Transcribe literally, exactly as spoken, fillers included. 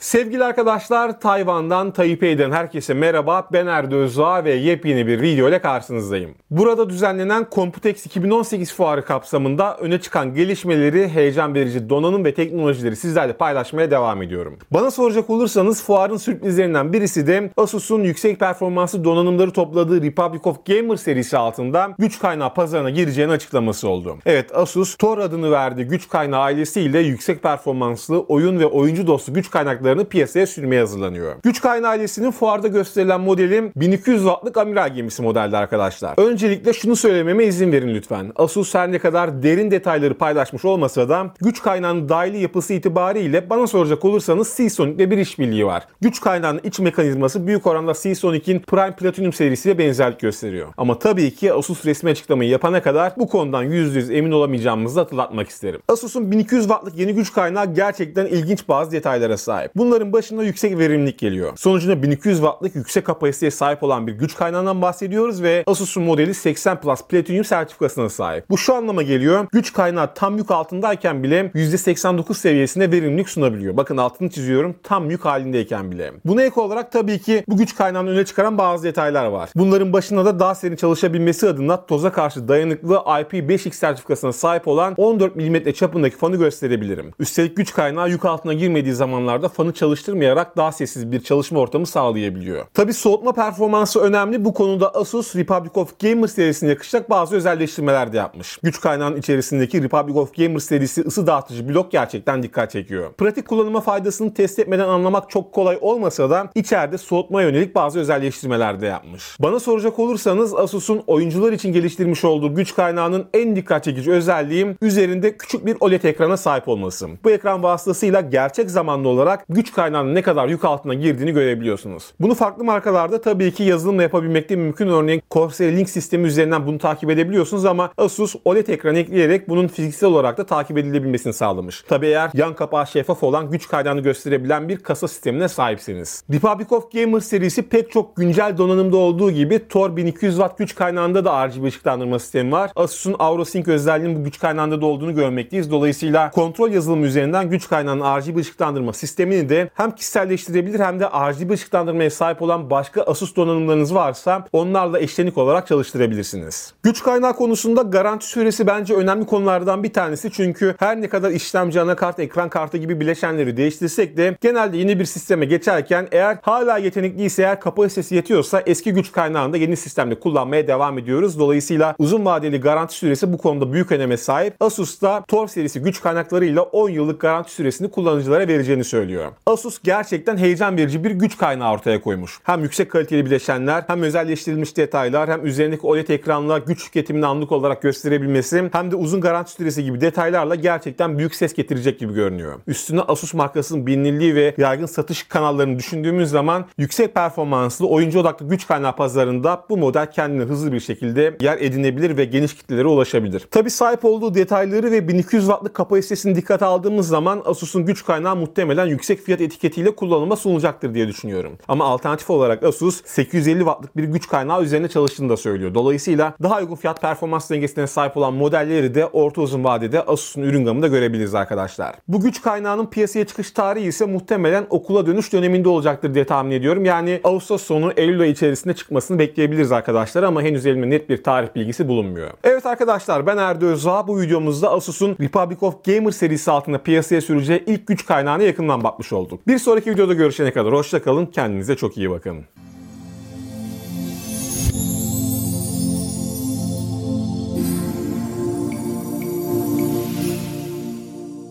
Sevgili arkadaşlar, Tayvan'dan Taipei'den herkese merhaba. Ben Erdo Özdağ ve yepyeni bir video ile karşınızdayım. Burada düzenlenen Computex iki bin on sekiz fuarı kapsamında öne çıkan gelişmeleri, heyecan verici donanım ve teknolojileri sizlerle paylaşmaya devam ediyorum. Bana soracak olursanız fuarın sürprizlerinden birisi de Asus'un yüksek performanslı donanımları topladığı Republic of Gamer serisi altında güç kaynağı pazarına gireceğini açıklaması oldu. Evet, Asus Tor adını verdiği güç kaynağı ailesiyle yüksek performanslı oyun ve oyuncu dostu güç kaynaklarını piyasaya sürmeye hazırlanıyor. Güç kaynağı ailesinin fuarda gösterilen modeli bin iki yüz wattlık amiral gemisi modelde arkadaşlar. Öncelikle şunu söylememe izin verin lütfen. Asus her ne kadar derin detayları paylaşmış olmasa da güç kaynağının dahili yapısı itibariyle bana soracak olursanız Seasonic ile bir işbirliği var. Güç kaynağının iç mekanizması büyük oranda Seasonic'in Prime Platinum serisiyle benzerlik gösteriyor. Ama tabii ki Asus resmi açıklamayı yapana kadar bu konudan yüzde yüz emin olamayacağımızı hatırlatmak isterim. Asus'un bin iki yüz wattlık yeni güç kaynağı gerçekten ilginç bazı detaylara sahip. Bunların başında yüksek verimlilik geliyor. Sonucunda bin iki yüz wattlık yüksek kapasiteye sahip olan bir güç kaynağından bahsediyoruz ve Asus'un modeli seksen Plus Platinum sertifikasına sahip. Bu şu anlama geliyor: güç kaynağı tam yük altındayken bile yüzde seksen dokuz seviyesinde verimlilik sunabiliyor. Bakın altını çiziyorum, tam yük halindeyken bile. Buna ek olarak tabii ki bu güç kaynağını öne çıkaran bazı detaylar var. Bunların başında da daha serin çalışabilmesi adına toza karşı dayanıklı I P beş X sertifikasına sahip olan on dört milimetre çapındaki fanı gösterebilirim. Üstelik güç kaynağı yük altına girmediği zamanlarda fanı çalıştırmayarak daha sessiz bir çalışma ortamı sağlayabiliyor. Tabii soğutma performansı önemli. Bu konuda Asus Republic of Gamer serisine yakışacak bazı özelleştirmeler de yapmış. Güç kaynağının içerisindeki Republic of Gamer serisi ısı dağıtıcı blok gerçekten dikkat çekiyor. Pratik kullanıma faydasını test etmeden anlamak çok kolay olmasa da içeride soğutmaya yönelik bazı özelleştirmeler de yapmış. Bana soracak olursanız Asus'un oyuncular için geliştirmiş olduğu güç kaynağının en dikkat çekici özelliği üzerinde küçük bir O L E D ekrana sahip olması. Bu ekran vasıtasıyla gerçek zamanlı olarak güç kaynağının ne kadar yük altına girdiğini görebiliyorsunuz. Bunu farklı markalarda tabii ki yazılımla yapabilmek de mümkün. Örneğin Corsair Link sistemi üzerinden bunu takip edebiliyorsunuz ama Asus O L E D ekranı ekleyerek bunun fiziksel olarak da takip edilebilmesini sağlamış. Tabii eğer yan kapağı şeffaf olan güç kaynağını gösterebilen bir kasa sistemine sahipseniz. Republic of Gamer serisi pek çok güncel donanımda olduğu gibi Tor bin iki yüz watt güç kaynağında da R G B ışıklandırma sistemi var. Asus'un AuroSync özelliğinin bu güç kaynağında da olduğunu görmekteyiz. Dolayısıyla kontrol yazılımı üzerinden güç kaynağının R G B ışıklandırma sistemini de hem kişiselleştirebilir hem de R G B ışıklandırmaya sahip olan başka Asus donanımlarınız varsa onlarla eşlenik olarak çalıştırabilirsiniz. Güç kaynağı konusunda garanti süresi bence önemli konulardan bir tanesi, çünkü her ne kadar işlemci, anakart, ekran kartı gibi bileşenleri değiştirsek de genelde yeni bir sisteme geçerken eğer hala yetenekliyse, eğer kapasitesi yetiyorsa eski güç kaynağını da yeni sistemde kullanmaya devam ediyoruz. Dolayısıyla uzun vadeli garanti süresi bu konuda büyük öneme sahip. Asus da Tor serisi güç kaynaklarıyla on yıllık garanti süresini kullanıcılara vereceğini söylüyor. Asus gerçekten heyecan verici bir güç kaynağı ortaya koymuş. Hem yüksek kaliteli bileşenler, hem özelleştirilmiş detaylar, hem üzerindeki O L E D ekranla güç tüketimini anlık olarak gösterebilmesi, hem de uzun garanti süresi gibi detaylarla gerçekten büyük ses getirecek gibi görünüyor. Üstüne Asus markasının bilinirliği ve yaygın satış kanallarını düşündüğümüz zaman yüksek performanslı oyuncu odaklı güç kaynağı pazarında bu model kendine hızlı bir şekilde yer edinebilir ve geniş kitlelere ulaşabilir. Tabii sahip olduğu detayları ve bin iki yüz wattlık kapasitesini dikkate aldığımız zaman Asus'un güç kaynağı muhtemelen yüksek fiyat etiketiyle kullanıma sunulacaktır diye düşünüyorum. Ama alternatif olarak Asus sekiz yüz elli wattlık bir güç kaynağı üzerine çalıştığını da söylüyor. Dolayısıyla daha uygun fiyat performans dengesine sahip olan modelleri de orta uzun vadede Asus'un ürün gamında görebiliriz arkadaşlar. Bu güç kaynağının piyasaya çıkış tarihi ise muhtemelen okula dönüş döneminde olacaktır diye tahmin ediyorum. Yani Ağustos sonu Eylül ayı içerisinde çıkmasını bekleyebiliriz arkadaşlar ama henüz elimde net bir tarih bilgisi bulunmuyor. Evet arkadaşlar, ben Erdo Özdağ. Bu videomuzda Asus'un Republic of Gamer serisi altında piyasaya süreceği ilk güç kaynağına yakından bakmış olduk. Bir sonraki videoda görüşene kadar hoşça kalın. Kendinize çok iyi bakın.